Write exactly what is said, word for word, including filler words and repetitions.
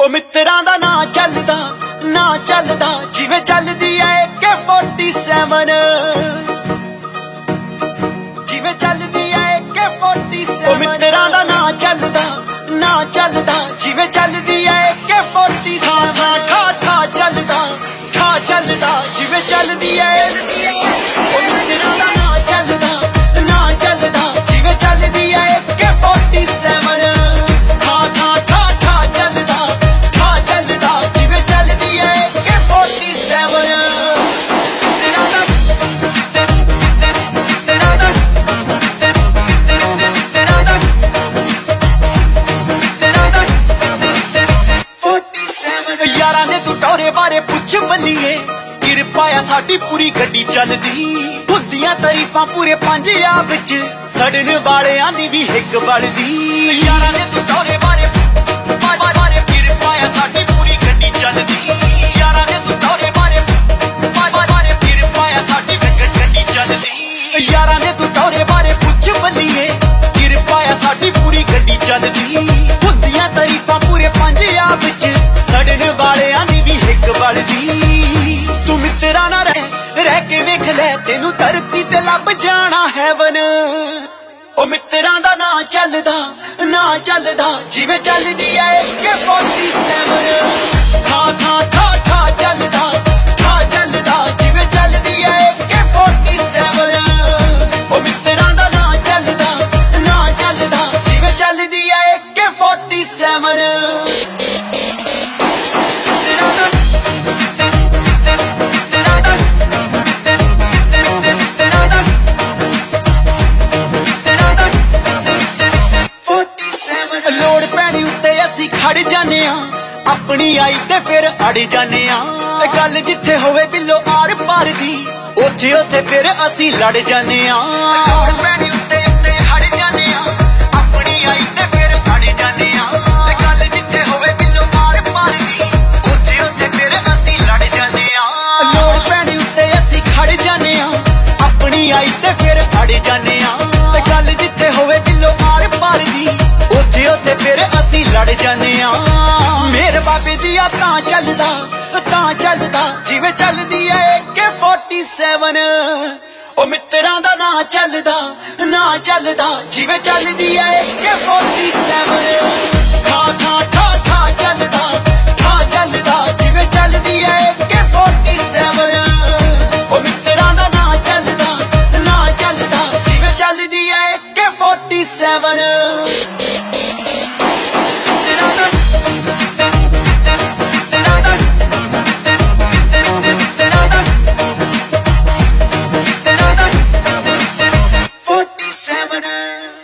ओ मित्रां दा ना चलदा ना चलदा जिवें चलदी ऐ ए के फोर्टी सेवन जिवें चलदी ऐ ए के फोर्टी सेवन। ओ मित्रां दा ना चलदा ना चलदा जिवें चलदी ऐ ए के फोर्टी सेवन। ठा ठा चलदा ठा चलदा जिवें चलदी ऐ ओ मित्रां दा ना चलदा ना चलदा जिवें चलदी ऐ ए के फोर्टी सेवन। यारां दे तू टोरे बारे पुछ बल्लिए किरपा आ साडी पूरी गड्डी चलदी। हुंदियां तारीफां पूरे पंजाब विच सड़न वालियां दी भी हिक बलदी। यारां दे तू टोरे बारे बारे किरपा आ साडी पूरी गड्डी चलदी। यारां दे तू टोरे बारे बारे किरपा आ साडी गड्डी चलदी। यारां दे तू टोरे बारे पुछ बल्लिए किरपा आ साडी पूरी गड्डी चलदी। हुंदियां तारीफां पूरे पंजाब विच सड़न वालियां दी भी हिक बलदी। तू मित्रा ना रह रह के वेख लै तेनू धरती ते लभ जाना हैवन। ओ मित्रां दा ना चलदा ना चलदा जिवें चलदी ऐ ए के फोर्टी सेवन। ठा ठा ठा ठा चलदा ठा चलदा जिवें चलदी ऐ ए के फोर्टी सेवन। ओ मित्रां दा ना चलदा ना चलदा जिवें चलदी ऐ ए के फोर्टी सेवन। लोड़ पैनी उत्ते असी खड़ जाने अपनी आई ते फिर अड़ जाने। गल जिथे होवे बिलो आर पार दी उथे उथे फिर असी लड़ जाने। लोड़ पैनी उत्ते उत्ते खड़ जाने अपनी आई ते फिर अड़ जाने। गल जिथे होवे बिलो आर पार दी उथे उथे फिर असी लड़ जाने। लोड़ पैनी उत्ते असी खड़ जाने अपनी आई ते फिर अड़ जाने। गल जिथे होवे बिलो आर पार दी उथे उथे फिर असी लड़ जाने। मेरे बाबे दिया तां चलदा तां चलदा जिवें चलदी ऐ ए के फोर्टी सेवन। ओ मित्रां दा ना चलदा ना चलदा जिवें चलदी ऐ ए के फोर्टी सेवन। ठा ठा ठा ठा चलदा ठा चलदा जिवें चलदी ऐ ए के फोर्टी सेवन। ओ मित्रां दा ना चलदा ना चलदा जिवें चलदी ऐ ए के फोर्टी सेवन। forty-seven